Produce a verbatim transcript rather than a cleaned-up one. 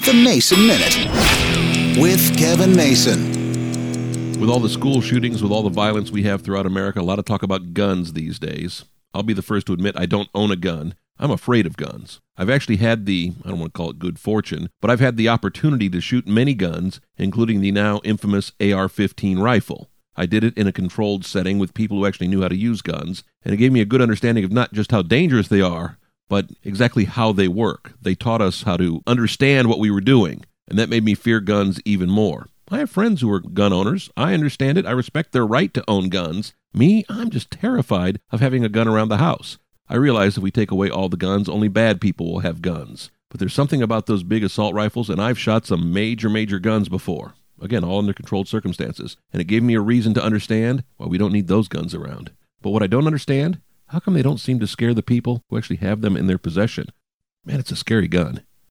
The Mason Minute with Kevin Mason. With all the school shootings, with all the violence we have throughout America, a lot of talk about guns these days. I'll be the first to admit I don't own a gun. I'm afraid of guns. I've actually had the, I don't want to call it good fortune, but I've had the opportunity to shoot many guns, including the now infamous A R fifteen rifle. I did it in a controlled setting with people who actually knew how to use guns, and it gave me a good understanding of not just how dangerous they are, but exactly how they work. They taught us how to understand what we were doing, and that made me fear guns even more. I have friends who are gun owners. I understand it. I respect their right to own guns. Me, I'm just terrified of having a gun around the house. I realize if we take away all the guns, only bad people will have guns. But there's something about those big assault rifles, and I've shot some major, major guns before. Again, all under controlled circumstances. And it gave me a reason to understand why we don't need those guns around. But what I don't understand, how come they don't seem to scare the people who actually have them in their possession? Man, it's a scary gun.